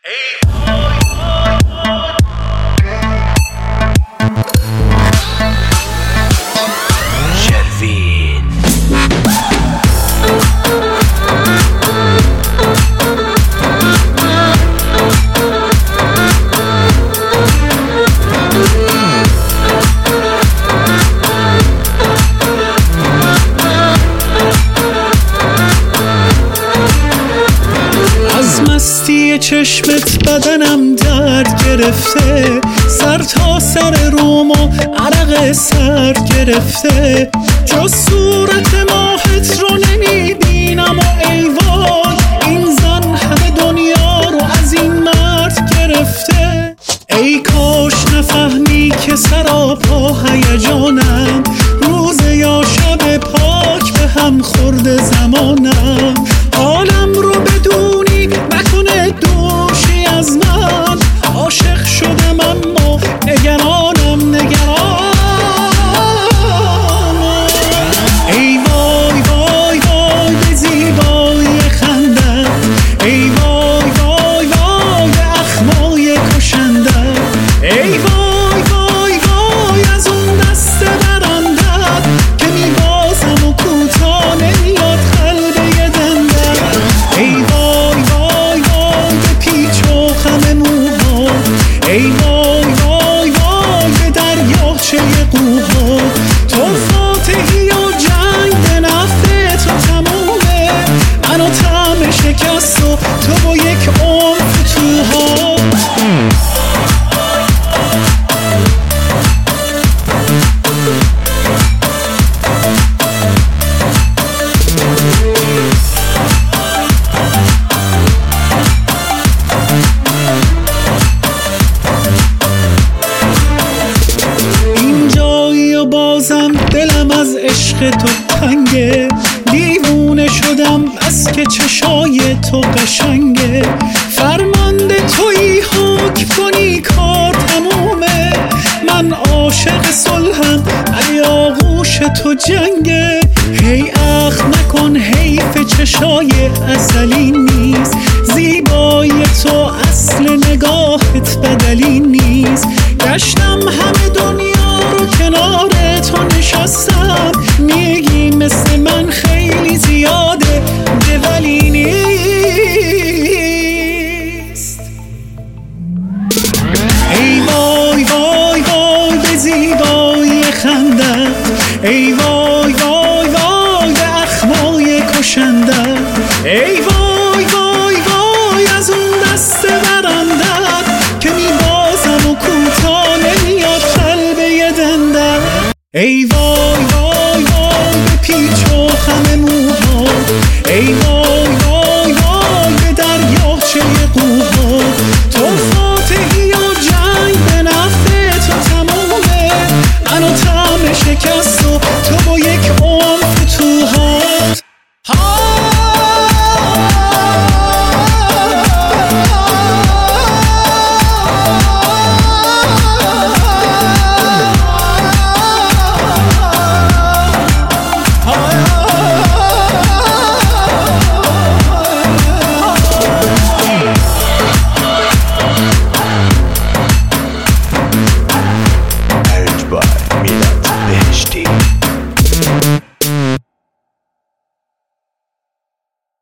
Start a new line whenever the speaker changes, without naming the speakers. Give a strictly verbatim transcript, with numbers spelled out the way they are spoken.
مستی چشمت بدنم درد گرفته، سر تا سر روم و عرق سرد گرفته، جز صورت ماهت رو نمیبینم و ای وای این زن همه دنیا رو از این مرد گرفته. ای کاش نفهمی که سراپا هیجانم، روز یا شب پاک به هم خورده زمانم، حالم رو بدونی نکنه دوشی از من، عاشق شدم اما نگرانم نگرانم. ای وای وای وای به زیبایی خندم، ای وای وای وای به اخمای کشندم، ای وای وای وای از اون دست برندت که میبازم و کوتا نمیاد قلب یه دندم. ای وای وای وای به پیچ و خم موها، ای وای وای وای به دریاچه قوها، تو فاتحی و جنگ به نفع تو تمومه، منو طعم شکست و تو با یک عمر فتوها. بازم دلم از عشق تو تنگه، دیوونه شدم بس که چشای تو قشنگه، فرمانده تویی حکم کنی کار تمومه، من عاشق صلحم ولی آغوش تو جنگه. هی اخ نکن حیف چشای ازلی نیست، زیبایی تو اصل نگاهت بدلی نیست، گشتم همه دنیا رو کنار تو نشستم، میگی مثل من خیلی زیاده ده ولی نیست. ای وای وای وای به زیبایی خندم، ای وای وای وای به اخمای کشندم، ای وای وای وای از اون دست برندت که میبازم و کوتا نمیاد قلب یه دندم. ای وای